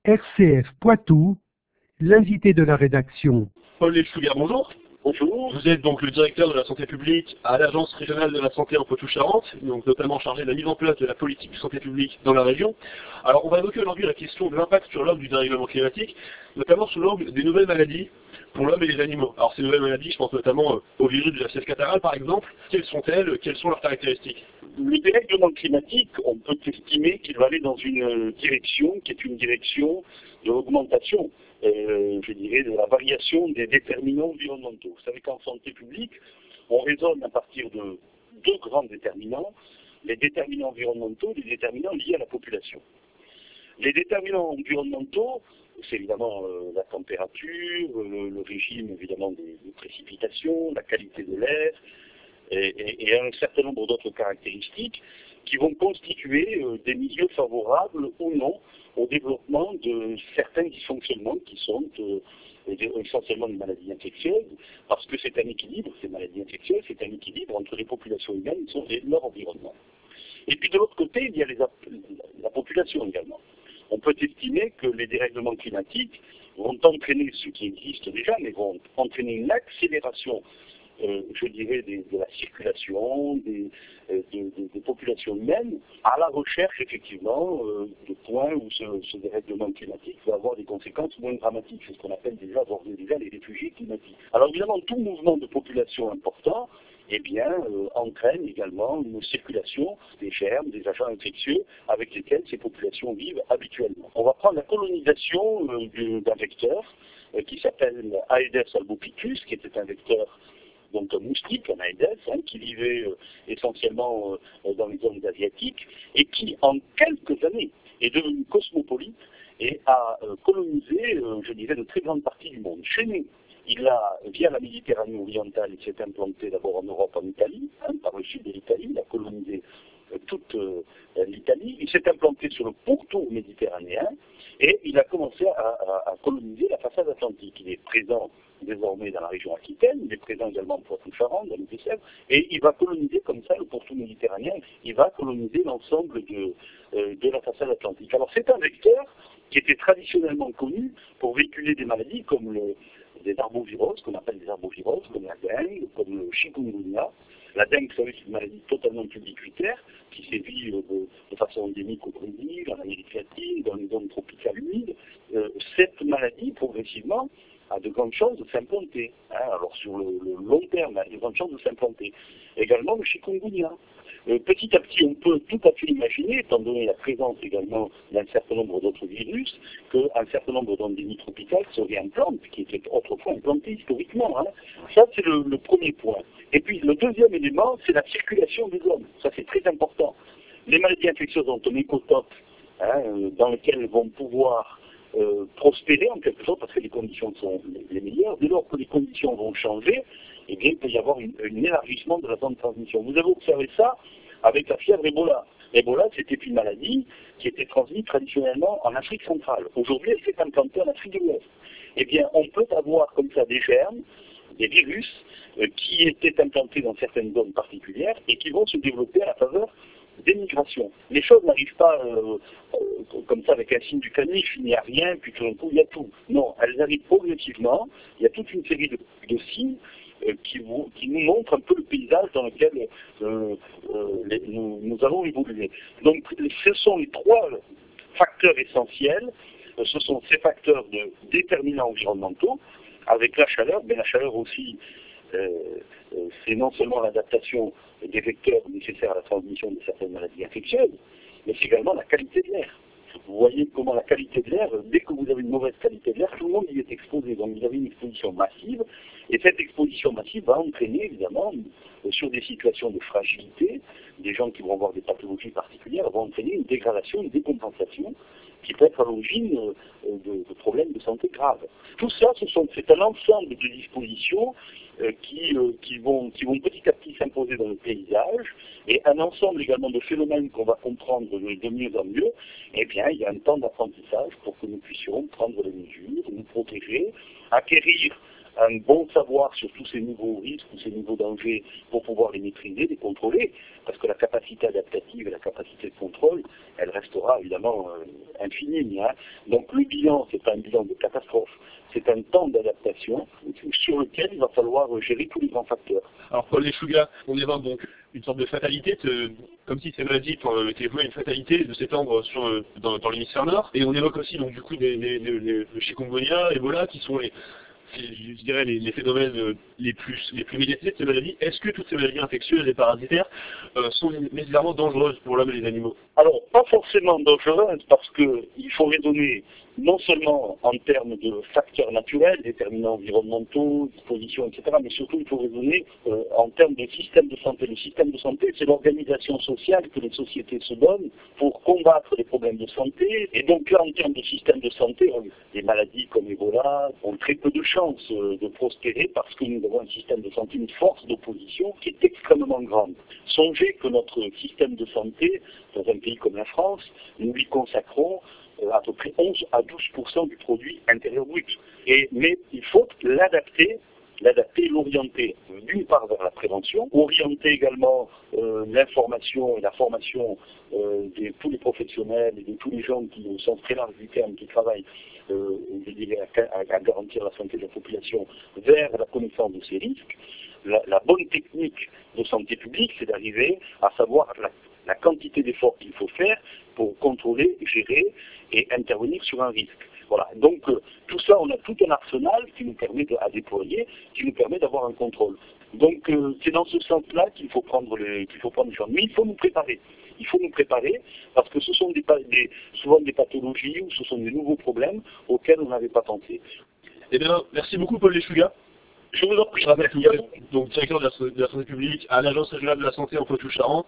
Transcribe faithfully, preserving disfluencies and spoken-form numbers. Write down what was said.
R C F Poitou, l'invité de la rédaction. Paul Lechouillard, bonjour. Bonjour. Vous êtes donc le directeur de la santé publique à l'Agence régionale de la santé en Poitou-Charentes, donc notamment chargé de la mise en place de la politique de santé publique dans la région. Alors on va évoquer aujourd'hui la question de l'impact sur l'homme du dérèglement climatique, notamment sous l'angle des nouvelles maladies pour l'homme et les animaux. Alors ces nouvelles maladies, je pense notamment au virus de la sieste catarrhale par exemple. Quelles sont-elles? Quelles sont leurs caractéristiques? Le dérèglement climatique, on peut estimer qu'il va aller dans une direction qui est une direction de l'augmentation, euh, je dirais, de la variation des déterminants environnementaux. Vous savez qu'en santé publique, on raisonne à partir de deux grands déterminants, les déterminants environnementaux, les déterminants liés à la population. Les déterminants environnementaux, c'est évidemment euh, la température, le, le régime évidemment des, des précipitations, la qualité de l'air, Et, et, et un certain nombre d'autres caractéristiques qui vont constituer euh, des milieux favorables ou non au développement de certains dysfonctionnements qui sont euh, essentiellement des maladies infectieuses, parce que c'est un équilibre, ces maladies infectieuses, c'est un équilibre entre les populations humaines et leur environnement. Et puis de l'autre côté, il y a les, la population également. On peut estimer que les dérèglements climatiques vont entraîner, ce qui existe déjà, mais vont entraîner une accélération Euh, je dirais, des, de la circulation, des, euh, de, de, des populations humaines, à la recherche, effectivement, euh, de points où ce, ce dérèglement climatique va avoir des conséquences moins dramatiques. C'est ce qu'on appelle déjà, déjà les réfugiés climatiques. Alors évidemment, tout mouvement de population important, eh bien, euh, entraîne également une circulation des germes, des agents infectieux avec lesquels ces populations vivent habituellement. On va prendre la colonisation euh, d'un vecteur euh, qui s'appelle Aedes albopicus, qui était un vecteur donc un moustique, un Aedes, hein, qui vivait euh, essentiellement euh, dans les zones asiatiques, et qui, en quelques années, est devenu cosmopolite et a euh, colonisé, euh, je dirais, de très grandes parties du monde. Chez nous, il a, via la Méditerranée orientale, il s'est implanté d'abord en Europe, en Italie, hein, par le sud de l'Italie, il a colonisé euh, toute euh, l'Italie, il s'est implanté sur le pourtour méditerranéen, et il a commencé à, à, à coloniser la façade atlantique. Il est présent désormais dans la région Aquitaine, il est présent également en Poitou-Charentes, dans les Deux-Sèvres, et il va coloniser comme ça le pourtour méditerranéen, il va coloniser l'ensemble de, euh, de la façade atlantique. Alors c'est un vecteur qui était traditionnellement connu pour véhiculer des maladies comme le, des arboviroses, qu'on appelle des arboviroses, comme la dengue, comme le chikungunya. La dengue, vous savez, c'est une maladie totalement ubiquitaire, qui sévit euh, de, de façon endémique au Brésil, en Amérique latine, dans les zones tropicales humides. Euh, cette maladie, progressivement, a de grandes chances de s'implanter. Hein. Alors sur le, le long terme, elle a de grandes chances de s'implanter. Également le chikungunya. Euh, petit à petit, on peut tout à fait imaginer, étant donné la présence également d'un certain nombre d'autres virus, qu'un certain nombre d'endémies tropicales se réimplantent, qui étaient autrefois implantées historiquement. Hein. Ça, c'est le, le premier point. Et puis, le deuxième élément, c'est la circulation des hommes. Ça, c'est très important. Les maladies infectieuses ont un écotope, hein, dans lequel vont pouvoir Euh, prospérer en quelque sorte parce que les conditions sont les meilleures. Dès lors que les conditions vont changer, eh bien, il peut y avoir une, un élargissement de la zone de transmission. Vous avez observé ça avec la fièvre Ebola. Ebola, c'était une maladie qui était transmise traditionnellement en Afrique centrale. Aujourd'hui, elle s'est implantée en Afrique de l'Ouest. Eh bien, on peut avoir comme ça des germes, des virus euh, qui étaient implantés dans certaines zones particulières et qui vont se développer à la faveur des migrations. Les choses n'arrivent pas euh, euh, comme ça avec un signe du canif, il n'y a rien, puis tout d'un coup il y a tout. Non, elles arrivent progressivement, il y a toute une série de, de signes euh, qui, vous, qui nous montrent un peu le paysage dans lequel euh, euh, les, nous, nous allons évoluer. Donc ce sont les trois facteurs essentiels, euh, ce sont ces facteurs de déterminants environnementaux, avec la chaleur, mais la chaleur aussi, euh, euh, c'est non seulement l'adaptation des vecteurs nécessaires à la transmission de certaines maladies infectieuses, mais c'est également la qualité de l'air. Vous voyez comment la qualité de l'air, dès que vous avez une mauvaise qualité de l'air, tout le monde y est exposé. Donc vous avez une exposition massive, et cette exposition massive va entraîner évidemment sur des situations de fragilité, des gens qui vont avoir des pathologies particulières, vont entraîner une dégradation, une décompensation qui peut être à l'origine de, de problèmes de santé graves. Tout ça, ce sont, c'est un ensemble de dispositions euh, qui, euh, qui, vont, qui vont petit à petit s'imposer dans le paysage, et un ensemble également de phénomènes qu'on va comprendre de, de mieux en mieux. Eh bien, il y a un temps d'apprentissage pour que nous puissions prendre les mesures, nous protéger, acquérir un bon savoir sur tous ces nouveaux risques, tous ces nouveaux dangers pour pouvoir les maîtriser, les contrôler, parce que la capacité adaptative et la capacité de contrôle, elle restera évidemment euh, infinie. Hein. Donc le bilan, c'est pas un bilan de catastrophe, c'est un temps d'adaptation sur lequel il va falloir gérer tous les grands facteurs. Alors Paul Leschuga, on évoque donc une sorte de fatalité, de, comme si ces maladies euh, étaient vouées à une fatalité de s'étendre sur, euh, dans, dans l'hémisphère nord, et on évoque aussi donc du coup des, des, des, des, le chikungunya, Ebola, qui sont les, je dirais les, les phénomènes les plus, les plus médiatisés de ces maladies. Est-ce que toutes ces maladies infectieuses et parasitaires euh, sont nécessairement dangereuses pour l'homme et les animaux? Alors, pas forcément dangereuses, parce qu'il faut raisonner non seulement en termes de facteurs naturels, déterminants environnementaux, dispositions, et cetera, mais surtout il faut raisonner euh, en termes de système de santé. Le système de santé, c'est l'organisation sociale que les sociétés se donnent pour combattre les problèmes de santé. Et donc là, en termes de système de santé, les maladies comme Ebola ont très peu de chances euh, de prospérer parce que nous avons un système de santé, une force d'opposition qui est extrêmement grande. Songez que notre système de santé, dans un pays comme la France, nous lui consacrons à peu près onze à douze pour cent du produit intérieur brut. Et, mais il faut l'adapter, l'adapter, l'orienter, d'une part vers la prévention, orienter également euh, l'information et la formation euh, de tous les professionnels et de tous les gens qui, au sens très large du terme, qui travaillent euh, je dirais, à, à garantir la santé de la population vers la connaissance de ces risques. La, la bonne technique de santé publique, c'est d'arriver à savoir la, la quantité d'efforts qu'il faut faire pour contrôler, gérer et intervenir sur un risque. Voilà. Donc euh, tout ça, on a tout un arsenal qui nous permet de, à déployer, qui nous permet d'avoir un contrôle. Donc euh, c'est dans ce sens-là qu'il faut prendre les, qu'il faut prendre les choses. Mais il faut nous préparer. Il faut nous préparer parce que ce sont des, des, souvent des pathologies ou ce sont des nouveaux problèmes auxquels on n'avait pas pensé. Eh bien, merci beaucoup Paul Leschuga. Je vous en prie. Je rappelle que vous êtes donc directeur de la, de la santé publique à l'Agence régionale de la santé en Poitou-Charentes.